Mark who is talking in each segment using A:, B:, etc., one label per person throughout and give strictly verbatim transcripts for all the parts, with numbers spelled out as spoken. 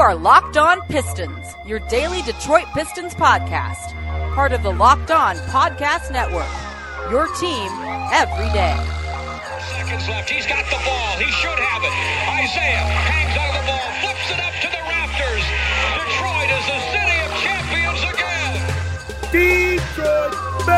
A: are Locked On Pistons, your daily Detroit Pistons podcast. Part of the Locked On Podcast Network, your team every day.
B: Seconds left. He's got the ball. He should have it. Isaiah hangs on the ball, flips it up to the rafters. Detroit is the city of champions again.
C: Detroit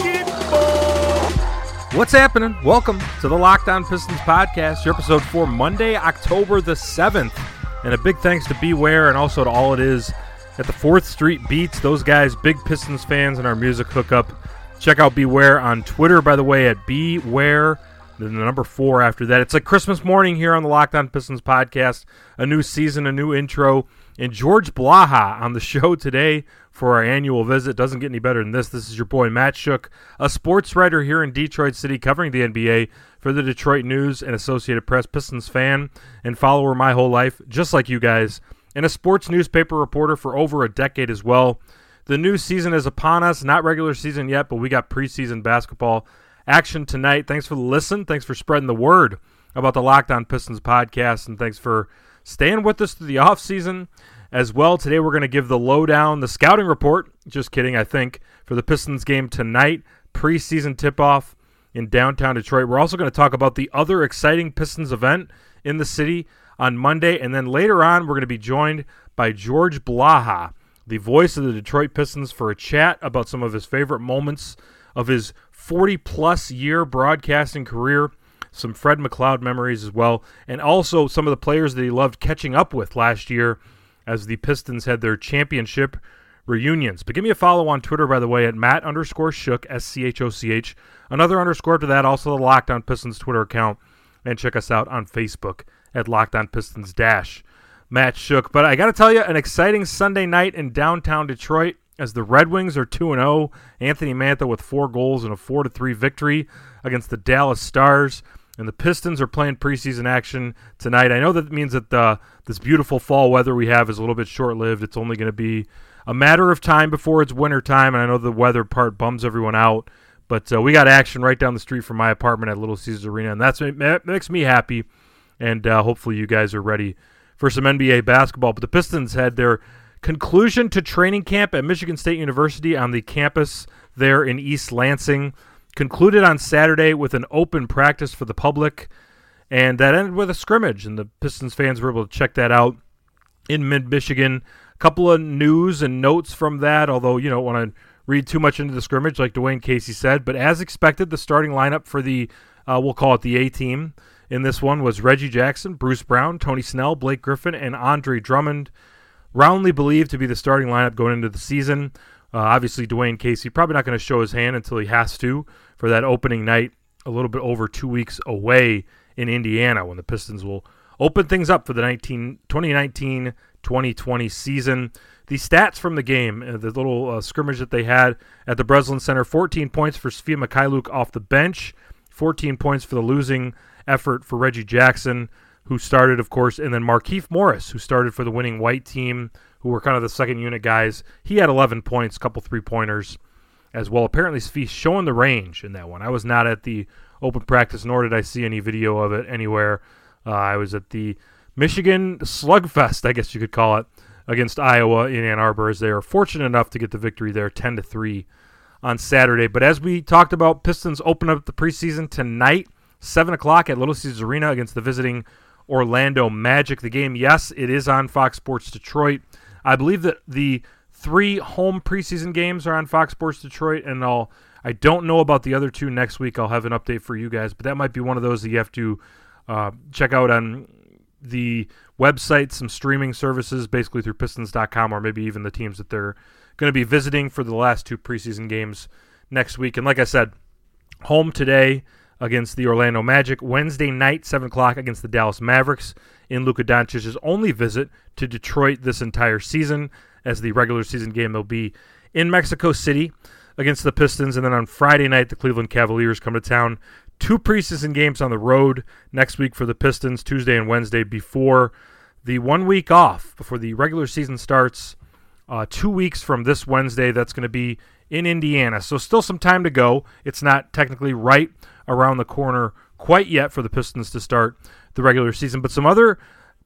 C: basketball.
D: What's happening? Welcome to the Locked On Pistons podcast, your episode for Monday, October the seventh. And a big thanks to Beware and also to All It Is at the fourth Street Beats. Those guys, big Pistons fans and our music hookup. Check out Beware on Twitter, by the way, at Beware. Then the number four after that. It's like Christmas morning here on the Locked On Pistons podcast. A new season, a new intro. And George Blaha on the show today for our annual visit. Doesn't get any better than this. This is your boy Matt Shook, a sports writer here in Detroit City covering the N B A for the Detroit News and Associated Press. Pistons fan and follower my whole life, just like you guys. And a sports newspaper reporter for over a decade as well. The new season is upon us. Not regular season yet, but we got preseason basketball action tonight. Thanks for the listen. Thanks for spreading the word about the Locked On Pistons podcast, and thanks for staying with us through the offseason as well. Today we're going to give the lowdown, the scouting report, just kidding, I think, for the Pistons game tonight, preseason tip-off in downtown Detroit. We're also going to talk about the other exciting Pistons event in the city on Monday, and then later on we're going to be joined by George Blaha, the voice of the Detroit Pistons, for a chat about some of his favorite moments of his forty-plus year broadcasting career, some Fred McLeod memories as well, and also some of the players that he loved catching up with last year as the Pistons had their championship reunions. But give me a follow on Twitter, by the way, at Matt underscore Shook, S C H O C H. Another underscore to that, also the Locked On Pistons Twitter account. And check us out on Facebook at Locked On Pistons dash Matt Shook. But I got to tell you, an exciting Sunday night in downtown Detroit as the Red Wings are two and oh. Anthony Mantha with four goals and a four to three victory against the Dallas Stars. And the Pistons are playing preseason action tonight. I know that means that the, this beautiful fall weather we have is a little bit short-lived. It's only going to be a matter of time before it's winter time, and I know the weather part bums everyone out. But uh, we got action right down the street from my apartment at Little Caesars Arena, and that's, that makes me happy. And uh, hopefully you guys are ready for some N B A basketball. But the Pistons had their conclusion to training camp at Michigan State University on the campus there in East Lansing. Concluded on Saturday with an open practice for the public, and that ended with a scrimmage, and the Pistons fans were able to check that out in mid-Michigan. A couple of news and notes from that, although you don't want to read too much into the scrimmage, like Dwayne Casey said, but as expected, the starting lineup for the, uh, we'll call it the A-team in this one, was Reggie Jackson, Bruce Brown, Tony Snell, Blake Griffin, and Andre Drummond, roundly believed to be the starting lineup going into the season. Uh, obviously, Dwayne Casey probably not going to show his hand until he has to for that opening night a little bit over two weeks away in Indiana when the Pistons will open things up for the twenty nineteen twenty twenty season. The stats from the game, uh, the little uh, scrimmage that they had at the Breslin Center, fourteen points for Svi Mykhailiuk off the bench, fourteen points for the losing effort for Reggie Jackson, who started, of course, and then Markieff Morris, who started for the winning white team, who were kind of the second unit guys. He had eleven points, a couple three-pointers as well. Apparently, Svi showing the range in that one. I was not at the open practice, nor did I see any video of it anywhere. Uh, I was at the Michigan Slugfest, I guess you could call it, against Iowa in Ann Arbor, as they are fortunate enough to get the victory there, ten to three on Saturday. But as we talked about, Pistons open up the preseason tonight, seven o'clock at Little Caesars Arena against the visiting Orlando Magic. The game, yes, it is on Fox Sports Detroit. I believe that the three home preseason games are on Fox Sports Detroit, and I'll, I don't know about the other two next week. I'll have an update for you guys, but that might be one of those that you have to uh, check out on the website, some streaming services, basically through Pistons dot com, or maybe even the teams that they're going to be visiting for the last two preseason games next week. And like I said, home today against the Orlando Magic. Wednesday night, seven o'clock against the Dallas Mavericks in Luka Doncic's only visit to Detroit this entire season, as the regular season game will be in Mexico City against the Pistons. And then on Friday night, the Cleveland Cavaliers come to town. Two preseason games on the road next week for the Pistons, Tuesday and Wednesday, before the one week off, before the regular season starts. Uh, two weeks from this Wednesday, that's going to be in Indiana. So still some time to go. It's not technically right around the corner quite yet for the Pistons to start the regular season. But some other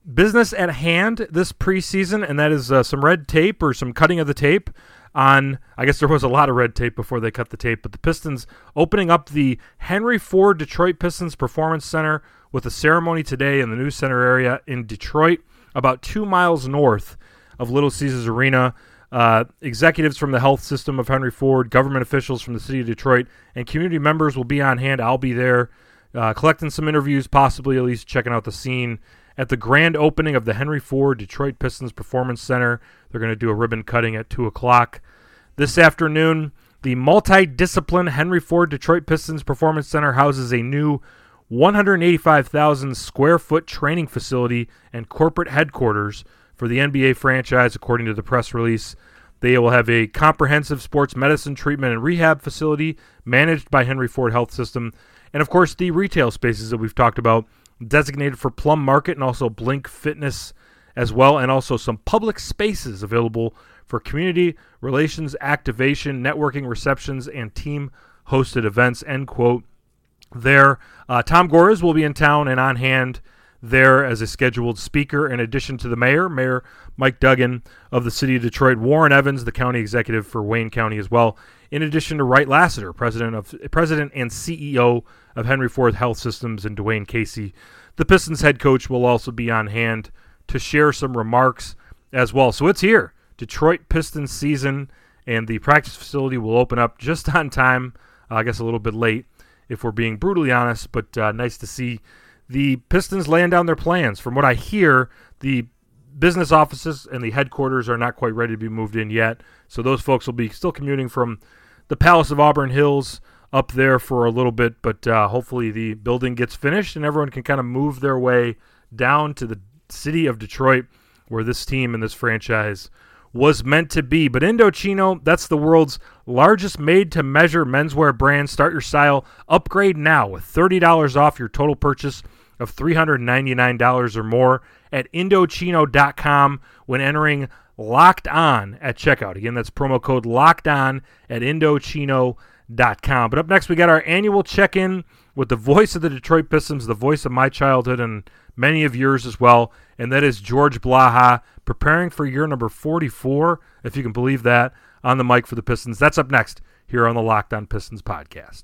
D: business at hand this preseason, and that is uh, some red tape or some cutting of the tape on, I guess there was a lot of red tape before they cut the tape, but the Pistons opening up the Henry Ford Detroit Pistons Performance Center with a ceremony today in the News Center area in Detroit, about two miles north of Little Caesars Arena. Uh, executives from the health system of Henry Ford, government officials from the city of Detroit, and community members will be on hand. I'll be there uh, collecting some interviews, possibly at least checking out the scene at the grand opening of the Henry Ford Detroit Pistons Performance Center. They're going to do a ribbon cutting at two o'clock. This afternoon, the multi-discipline Henry Ford Detroit Pistons Performance Center houses a new one hundred eighty-five thousand square foot training facility and corporate headquarters for the N B A franchise, according to the press release. They will have a comprehensive sports medicine treatment and rehab facility managed by Henry Ford Health System, and of course the retail spaces that we've talked about, designated for Plum Market and also Blink Fitness as well, and also some public spaces available for community relations, activation, networking, receptions, and team-hosted events, end quote. There, uh, Tom Gores will be in town and on hand there as a scheduled speaker, in addition to the mayor, Mayor Mike Duggan of the city of Detroit, Warren Evans, the county executive for Wayne County as well, in addition to Wright Lassiter, president of president and C E O of Henry Ford Health Systems, and Dwayne Casey. The Pistons head coach will also be on hand to share some remarks as well. So it's here, Detroit Pistons season, and the practice facility will open up just on time, uh, I guess a little bit late if we're being brutally honest, but uh, nice to see the Pistons laying down their plans. From what I hear, the business offices and the headquarters are not quite ready to be moved in yet, so those folks will be still commuting from the Palace of Auburn Hills up there for a little bit, but uh, hopefully the building gets finished and everyone can kind of move their way down to the city of Detroit where this team and this franchise was meant to be. But Indochino, that's the world's largest made-to-measure menswear brand. Start your style. Upgrade now with thirty dollars off your total purchase of three hundred ninety-nine dollars or more at Indochino dot com when entering Locked On at checkout. Again, that's promo code Locked On at Indochino dot com. But up next, we got our annual check-in with the voice of the Detroit Pistons, the voice of my childhood and many of yours as well, and that is George Blaha, preparing for year number forty-four, if you can believe that, on the mic for the Pistons. That's up next here on the Locked On Pistons podcast.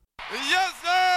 C: Yes,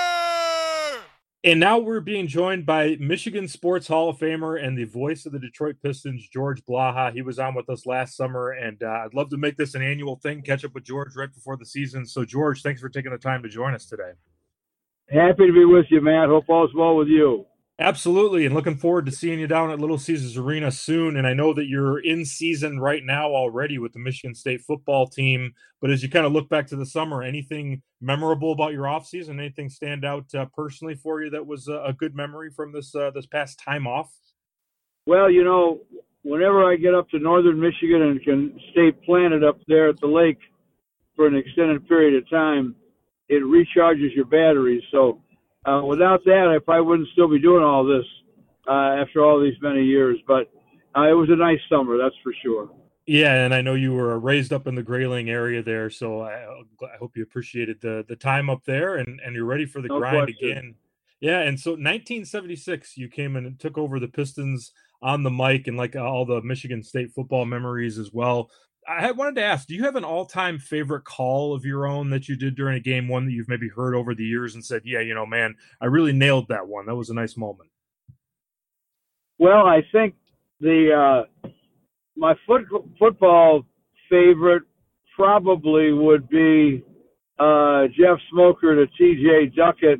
C: sir!
D: And now we're being joined by Michigan Sports Hall of Famer and the voice of the Detroit Pistons, George Blaha. He was on with us last summer, and uh, I'd love to make this an annual thing, catch up with George right before the season. So, George, thanks for taking the time to join us today.
E: Happy to be with you, Matt. Hope all's well with you.
D: Absolutely, and looking forward to seeing you down at Little Caesars Arena soon. And I know that you're in season right now already with the Michigan State football team. But as you kind of look back to the summer, anything memorable about your offseason? Anything stand out uh, personally for you that was a, a good memory from this uh, this past time off?
E: Well, you know, whenever I get up to northern Michigan and can stay planted up there at the lake for an extended period of time, it recharges your batteries. So uh, without that, I probably wouldn't still be doing all this uh, after all these many years. But uh, it was a nice summer, that's for sure.
D: Yeah, and I know you were raised up in the Grayling area there, so I, I hope you appreciated the the time up there, and, and you're ready for the
E: No
D: grind
E: question.
D: again. Yeah, and so nineteen seventy-six, you came in and took over the Pistons on the mic, and like all the Michigan State football memories as well. I wanted to ask, do you have an all-time favorite call of your own that you did during a game, one that you've maybe heard over the years and said, yeah, you know, man, I really nailed that one. That was a nice moment.
E: Well, I think the uh, my foot, football favorite probably would be uh, Jeff Smoker to T J Duckett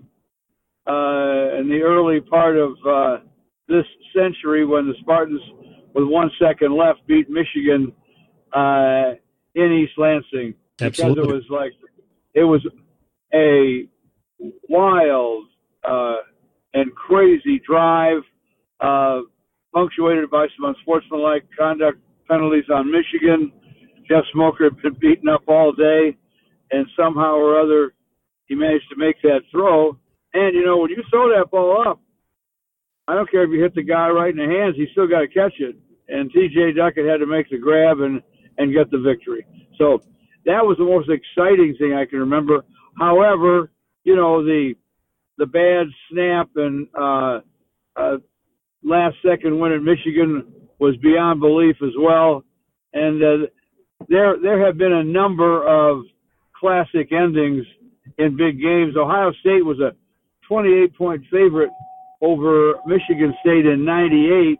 E: uh, in the early part of uh, this century when the Spartans, with one second left, beat Michigan uh, in East Lansing.
D: Absolutely.
E: Because it was like, it was a wild uh, and crazy drive, uh, punctuated by some unsportsmanlike conduct penalties on Michigan. Jeff Smoker had been beaten up all day, and somehow or other he managed to make that throw. And, you know, when you throw that ball up, I don't care if you hit the guy right in the hands, you still got to catch it. And T J Duckett had to make the grab and, and get the victory. So that was the most exciting thing I can remember. However, you know, the the bad snap and uh, uh, last-second win in Michigan was beyond belief as well. And uh, there there have been a number of classic endings in big games. Ohio State was a twenty-eight point favorite over Michigan State in ninety-eight,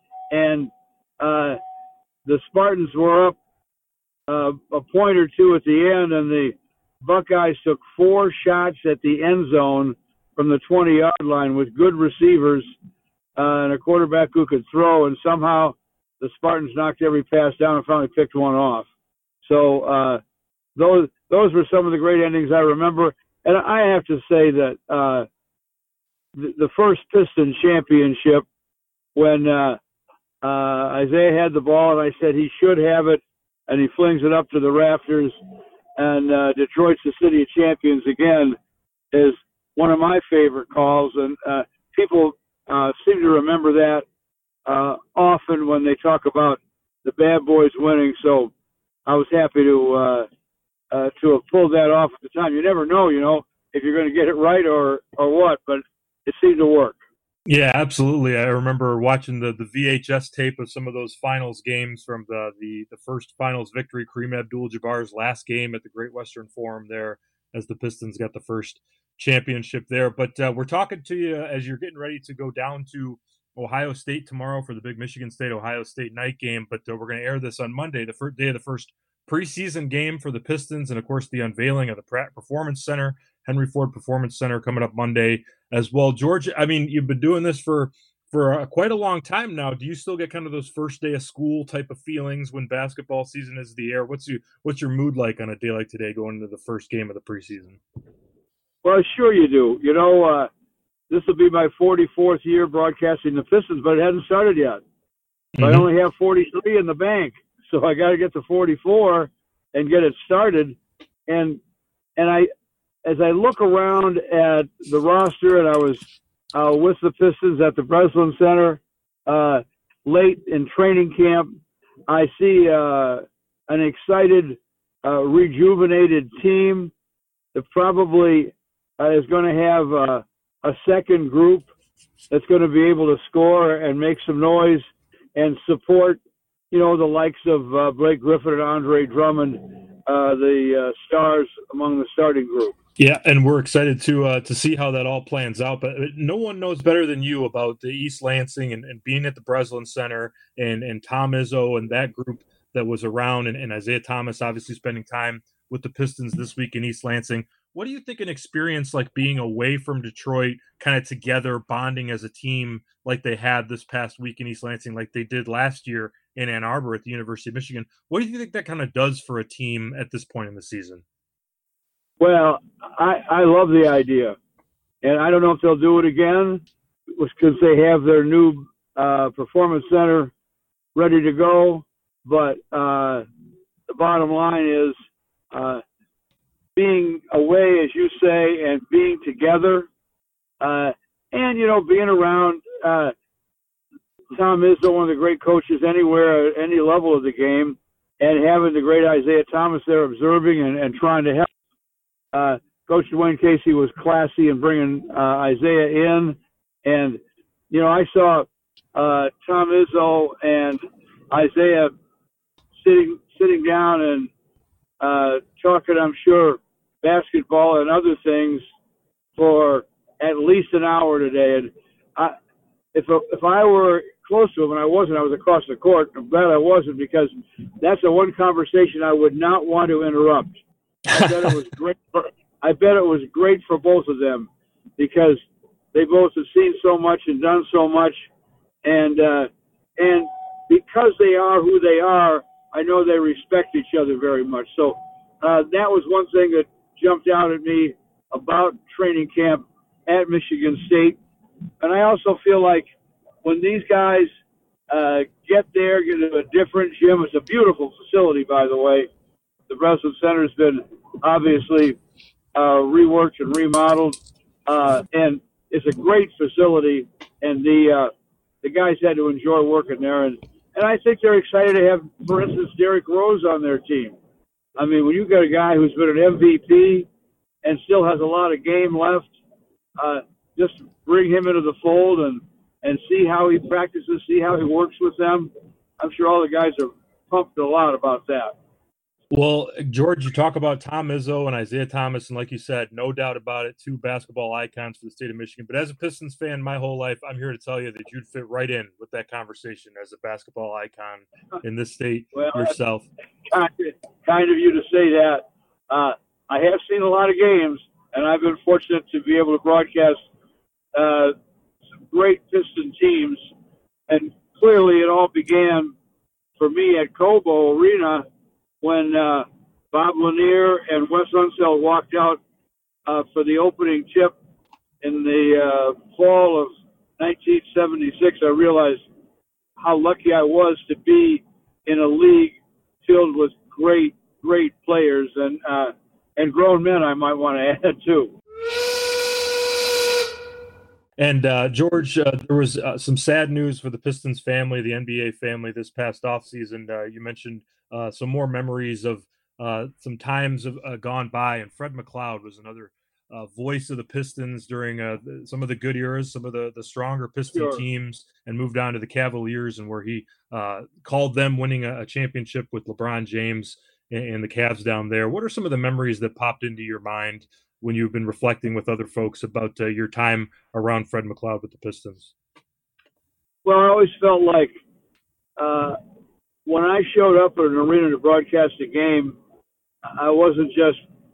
E: and uh, the Spartans were up uh, a point or two at the end, and the Buckeyes took four shots at the end zone from the twenty-yard line with good receivers uh, and a quarterback who could throw, and somehow the Spartans knocked every pass down and finally picked one off. So uh, those those were some of the great endings I remember. And I have to say that uh, the, the first Piston championship, when uh, uh, Isaiah had the ball and I said he should have it, and he flings it up to the rafters, and uh, Detroit's the city of champions again, is one of my favorite calls. And uh, people uh, seem to remember that uh, often when they talk about the Bad Boys winning. So I was happy to uh, uh, to have pulled that off at the time. You never know, you know, if you're going to get it right or, or what, but it seemed to work.
D: Yeah, absolutely. I remember watching the, the V H S tape of some of those finals games from the, the, the first finals victory, Kareem Abdul-Jabbar's last game at the Great Western Forum there, as the Pistons got the first championship there. But uh, we're talking to you as you're getting ready to go down to Ohio State tomorrow for the big Michigan State-Ohio State night game. But uh, we're going to air this on Monday, the first day of the first preseason game for the Pistons, and, of course, the unveiling of the Pratt Performance Center, Henry Ford Performance Center, coming up Monday as well. George, I mean, you've been doing this for for uh, quite a long time now. Do you still get kind of those first day of school type of feelings when basketball season is the air? What's you what's your mood like on a day like today going into the first game of the preseason?
E: Well, sure you do. You know, uh, this will be my forty-fourth year broadcasting the Pistons, but it hasn't started yet. Mm-hmm. I only have forty-three in the bank, so I got to get to forty-four and get it started. And and I, as I look around at the roster, and I was uh, with the Pistons at the Breslin Center uh, late in training camp, I see uh, an excited, uh, rejuvenated team that probably uh, is going to have uh, a second group that's going to be able to score and make some noise and support, you know, the likes of uh, Blake Griffin and Andre Drummond, uh, the uh, stars among the starting group.
D: Yeah, and we're excited to uh, to see how that all plans out. But no one knows better than you about the East Lansing and, and being at the Breslin Center and, and Tom Izzo and that group that was around, and, and Isaiah Thomas obviously spending time with the Pistons this week in East Lansing. What do you think an experience like being away from Detroit, kind of together, bonding as a team like they had this past week in East Lansing, like they did last year in Ann Arbor at the University of Michigan, what do you think that kind of does for a team at this point in the season?
E: Well, I, I love the idea, and I don't know if they'll do it again because they have their new uh, performance center ready to go, but uh, the bottom line is uh, being away, as you say, and being together, uh, and, you know, being around uh, Tom Izzo, one of the great coaches anywhere at any level of the game, and having the great Isaiah Thomas there observing and, and trying to help. Uh, Coach Dwayne Casey was classy in bringing uh, Isaiah in, and you know I saw uh, Tom Izzo and Isaiah sitting sitting down and uh, talking, I'm sure, basketball and other things for at least an hour today. And I, if if I were close to him, and I wasn't, I was across the court. I'm glad I wasn't, because that's the one conversation I would not want to interrupt. I bet it was great. For, I bet it was great for both of them, because they both have seen so much and done so much, and uh, and because they are who they are, I know they respect each other very much. So uh, that was one thing that jumped out at me about training camp at Michigan State, and I also feel like when these guys uh, get there, get to a different gym. It's a beautiful facility, by the way. The Breslin Center has been obviously uh, reworked and remodeled, uh, and it's a great facility. And the uh, the guys had to enjoy working there, and, and I think they're excited to have, for instance, Derrick Rose on their team. I mean, when you've got a guy who's been an M V P and still has a lot of game left, uh, just bring him into the fold and and see how he practices, see how he works with them. I'm sure all the guys are pumped a lot about that.
D: Well, George, you talk about Tom Izzo and Isaiah Thomas, and like you said, no doubt about it, two basketball icons for the state of Michigan. But as a Pistons fan my whole life, I'm here to tell you that you'd fit right in with that conversation as a basketball icon in this state
E: well,
D: yourself.
E: Kind of, kind of you to say that. Uh, I have seen a lot of games, and I've been fortunate to be able to broadcast uh, some great Piston teams. And clearly it all began for me at Cobo Arena when uh, Bob Lanier and Wes Unseld walked out uh, for the opening tip in the uh, fall of nineteen seventy-six. I realized how lucky I was to be in a league filled with great, great players and uh, and grown men, I might want to add, too.
D: And, uh, George, uh, there was uh, some sad news for the Pistons family, the N B A family, this past offseason. Uh, you mentioned uh, some more memories of uh, some times of, uh, gone by, and Fred McLeod was another uh, voice of the Pistons during uh, the, some of the good eras, some of the, the stronger Piston
E: Sure.
D: teams, and moved on to the Cavaliers, and where he uh, called them winning a, a championship with LeBron James and, and the Cavs down there. What are some of the memories that popped into your mind when you've been reflecting with other folks about uh, your time around Fred McLeod with the Pistons?
E: Well, I always felt like uh, when I showed up at an arena to broadcast a game, I wasn't just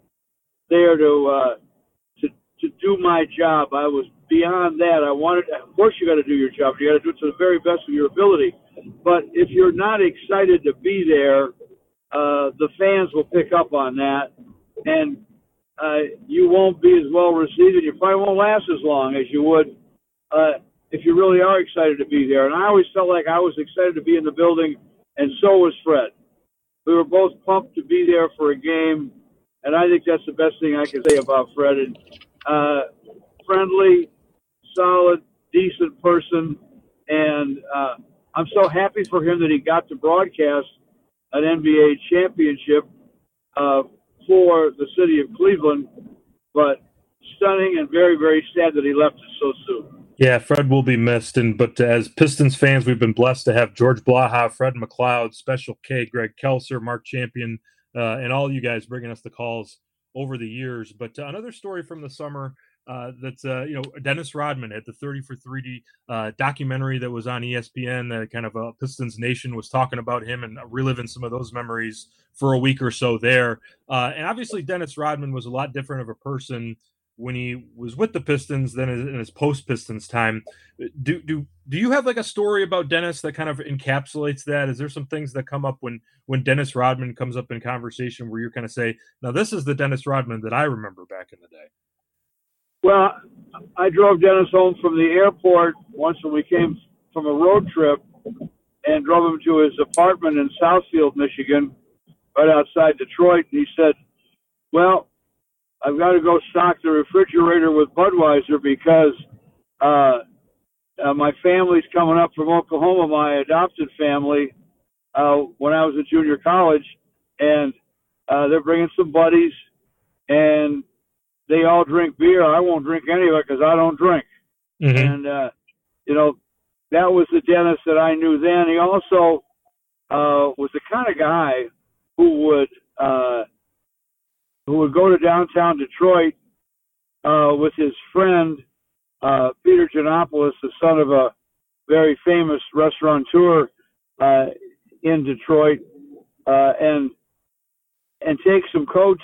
E: there to uh, to to do my job. I was beyond that. I wanted, of course, you got to do your job. You got to do it to the very best of your ability. But if you're not excited to be there, uh, the fans will pick up on that, and uh, you won't be as well received, and you probably won't last as long as you would uh, if you really are excited to be there. And I always felt like I was excited to be in the building, and so was Fred. We were both pumped to be there for a game, and I think that's the best thing I can say about Fred. And, uh, friendly, solid, decent person, and uh, I'm so happy for him that he got to broadcast an N B A championship uh, for the city of Cleveland, but stunning and very, very sad that he left us so soon.
D: Yeah, Fred will be missed, and but as Pistons fans, we've been blessed to have George Blaha, Fred McLeod, Special K, Greg Kelser, Mark Champion, uh, and all you guys bringing us the calls over the years. But uh, another story from the summer uh, that's, uh, you know, Dennis Rodman had the thirty for three D uh, documentary that was on E S P N, that kind of uh, Pistons Nation was talking about him and reliving some of those memories for a week or so there. Uh, and obviously Dennis Rodman was a lot different of a person when he was with the Pistons than in his post-Pistons time. Do do do you have like a story about Dennis that kind of encapsulates that? Is there some things that come up when when Dennis Rodman comes up in conversation where you kind of say, now this is the Dennis Rodman that I remember back in the day?
E: Well, I drove Dennis home from the airport once when we came from a road trip and drove him to his apartment in Southfield, Michigan, right outside Detroit. And he said, well, I've got to go stock the refrigerator with Budweiser because uh, uh, my family's coming up from Oklahoma, my adopted family, uh, when I was at junior college, and uh, they're bringing some buddies, and they all drink beer. I won't drink any of it because I don't drink.
D: Mm-hmm.
E: And, uh, you know, that was the Dennis that I knew then. He also uh, was the kind of guy who would uh, – who would go to downtown Detroit uh, with his friend, uh, Peter Giannopoulos, the son of a very famous restaurateur uh, in Detroit, uh, and and take some coats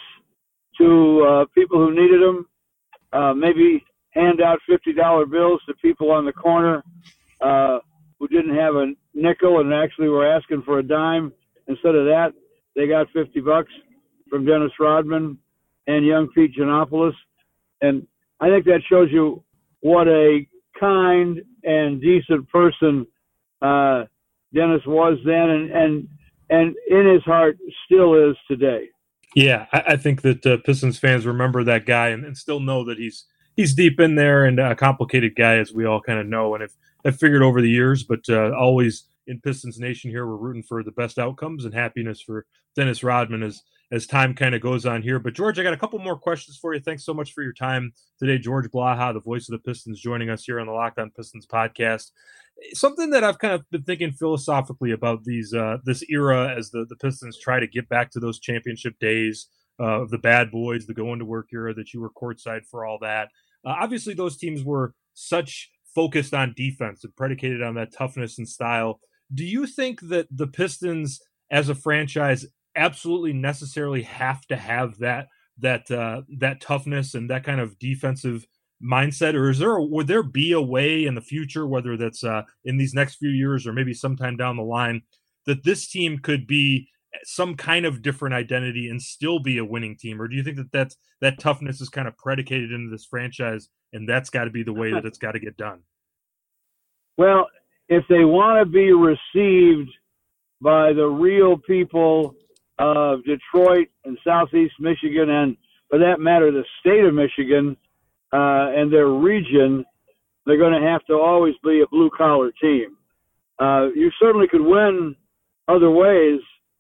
E: to uh, people who needed them, uh, maybe hand out fifty dollar bills to people on the corner uh, who didn't have a nickel and actually were asking for a dime. Instead of that, they got fifty bucks from Dennis Rodman and young Pete Giannopoulos. And I think that shows you what a kind and decent person uh, Dennis was then, and, and and in his heart still is today.
D: Yeah, I, I think that uh, Pistons fans remember that guy and, and still know that he's he's deep in there and a complicated guy, as we all kind of know and have, have figured over the years. But uh, always in Pistons Nation here, we're rooting for the best outcomes and happiness for Dennis Rodman as as time kind of goes on here. But George, I got a couple more questions for you. Thanks so much for your time today. George Blaha, the voice of the Pistons, joining us here on the Locked On Pistons podcast. Something that I've kind of been thinking philosophically about these uh, this era as the, the Pistons try to get back to those championship days uh, of the bad boys, the going to work era that you were courtside for, all that. Uh, obviously, those teams were such focused on defense and predicated on that toughness and style. Do you think that the Pistons as a franchise absolutely necessarily have to have that that uh, that toughness and that kind of defensive mindset, or is there would there be a way in the future, whether that's uh, in these next few years or maybe sometime down the line, that this team could be some kind of different identity and still be a winning team? Or do you think that that's, that toughness is kind of predicated into this franchise, and that's got to be the way that it's got to get done?
E: Well, if they want to be received by the real people of Detroit and Southeast Michigan, and for that matter, the state of Michigan, Uh, and their region, they're going to have to always be a blue-collar team. Uh, you certainly could win other ways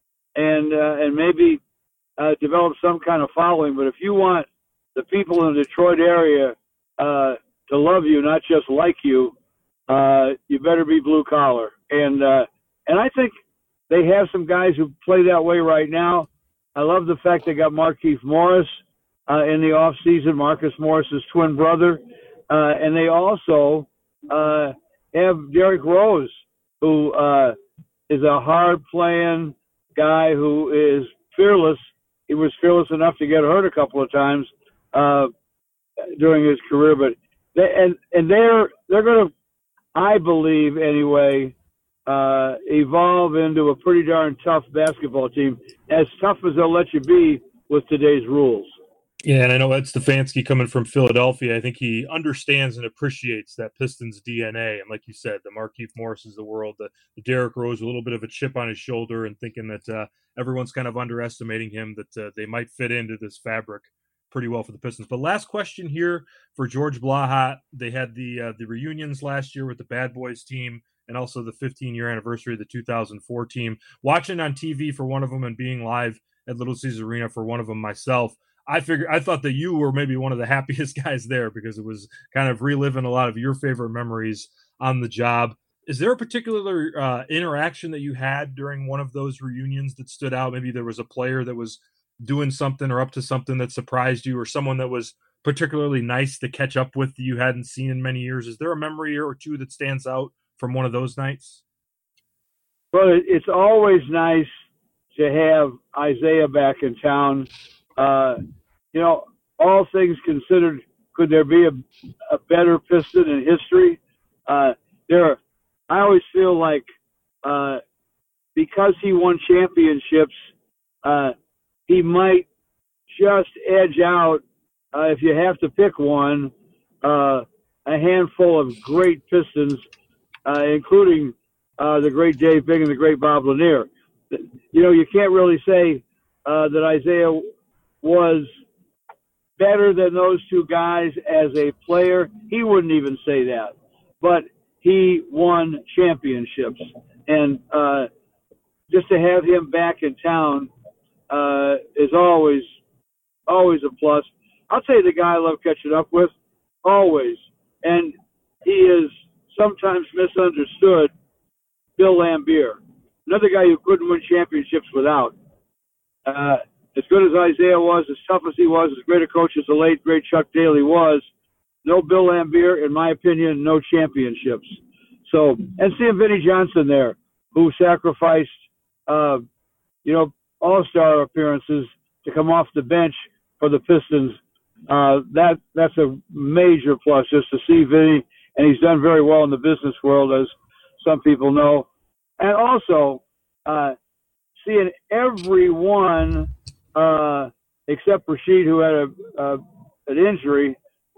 E: and uh, and maybe uh, develop some kind of following, but if you want the people in the Detroit area uh, to love you, not just like you, uh, you better be blue-collar. And, uh, and I think they have some guys who play that way right now. I love the fact they got Markieff Morris Uh, in the offseason, Marcus Morris's twin brother. Uh, and they also uh, have Derrick Rose, who uh, is a hard-playing guy who is fearless. He was fearless enough to get hurt a couple of times uh, during his career. But they, and and they're they're going to, I believe anyway, uh, evolve into a pretty darn tough basketball team, as tough as they'll let you be with today's rules.
D: Yeah, and I know Ed Stefanski, coming from Philadelphia, I think he understands and appreciates that Pistons D N A. And like you said, the Markieff Morris is the world, the, the Derrick Rose, a little bit of a chip on his shoulder and thinking that uh, everyone's kind of underestimating him, that uh, they might fit into this fabric pretty well for the Pistons. But last question here for George Blaha. They had the uh, the reunions last year with the Bad Boys team and also the fifteen-year anniversary of the two thousand four team. Watching on T V for one of them and being live at Little Caesars Arena for one of them myself, I figured I thought that you were maybe one of the happiest guys there because it was kind of reliving a lot of your favorite memories on the job. Is there a particular uh, interaction that you had during one of those reunions that stood out? Maybe there was a player that was doing something or up to something that surprised you, or someone that was particularly nice to catch up with that you hadn't seen in many years. Is there a memory or two that stands out from one of those nights?
E: Well, it's always nice to have Isaiah back in town. Uh, you know, all things considered, could there be a, a better Piston in history? Uh, there, I always feel like uh, because he won championships, uh, he might just edge out, uh, if you have to pick one, uh, a handful of great Pistons, uh, including uh, the great Dave Bing and the great Bob Lanier. You know, you can't really say uh, that Isaiah was better than those two guys as a player. He wouldn't even say that. But he won championships. And uh, just to have him back in town uh, is always, always a plus. I'll tell you the guy I love catching up with, always. And he is sometimes misunderstood, Bill Laimbeer. Another guy who couldn't win championships without. Uh, As good as Isaiah was, as tough as he was, as great a coach as the late, great Chuck Daly was, no Bill Laimbeer, in my opinion, no championships. So, and seeing Vinnie Johnson there, who sacrificed, uh, you know, all-star appearances to come off the bench for the Pistons, uh, that that's a major plus just to see Vinnie, and he's done very well in the business world, as some people know. And also, uh, seeing everyone Uh, except Rasheed, who had a, uh, an injury,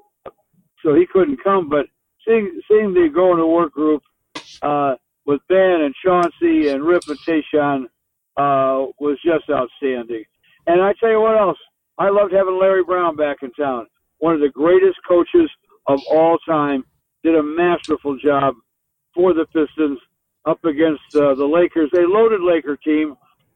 E: so he couldn't come. But seeing seeing the Going to Work group uh, with Ben and Chauncey and Rip and Tayshaun uh, was just outstanding. And I tell you what else, I loved having Larry Brown back in town. One of the greatest coaches of all time, did a masterful job for the Pistons up against uh, the Lakers, a loaded Laker team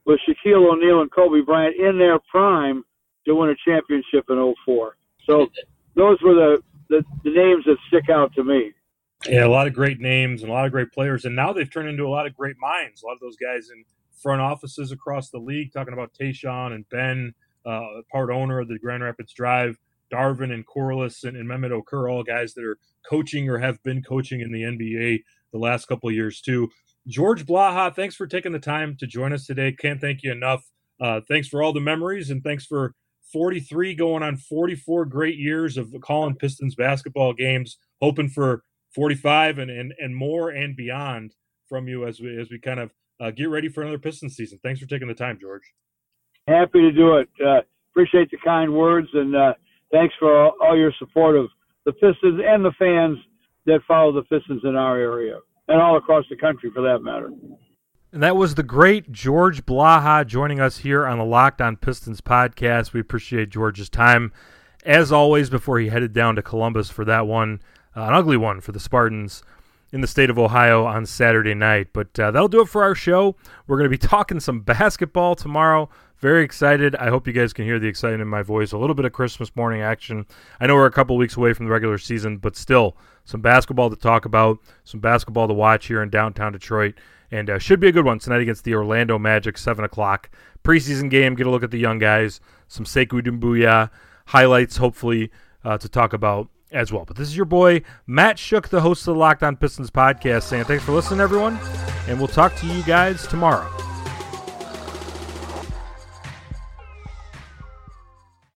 E: with Shaquille O'Neal and Kobe Bryant in their prime to win a championship in oh four. So those were the, the, the names that stick out to me.
D: Yeah, a lot of great names and a lot of great players. And now they've turned into a lot of great minds. A lot of those guys in front offices across the league, talking about Tayshaun and Ben, uh, part owner of the Grand Rapids Drive, Darvin and Corliss and, and Mehmet Okur, all guys that are coaching or have been coaching in the N B A the last couple of years too. George Blaha, thanks for taking the time to join us today. Can't thank you enough. Uh, thanks for all the memories, and thanks for forty-three going on forty-four great years of calling Pistons basketball games, hoping for forty-five and, and, and more and beyond from you as we as we kind of uh, get ready for another Pistons season. Thanks for taking the time, George.
E: Happy to do it. Uh, appreciate the kind words, and uh, thanks for all, all your support of the Pistons and the fans that follow the Pistons in our area and all across the country for that matter.
D: And that was the great George Blaha joining us here on the Locked On Pistons podcast. We appreciate George's time. As always, before he headed down to Columbus for that one, uh, an ugly one for the Spartans in the state of Ohio on Saturday night. But uh, that'll do it for our show. We're going to be talking some basketball tomorrow. Very excited. I hope you guys can hear the excitement in my voice. A little bit of Christmas morning action. I know we're a couple weeks away from the regular season, but still some basketball to talk about, some basketball to watch here in downtown Detroit. And uh, should be a good one tonight against the Orlando Magic, seven o'clock. Preseason game, get a look at the young guys. Some Sekou Doumbouya highlights, hopefully, uh, to talk about as well. But this is your boy, Matt Shook, the host of the Locked On Pistons podcast, saying thanks for listening, everyone. And we'll talk to you guys tomorrow.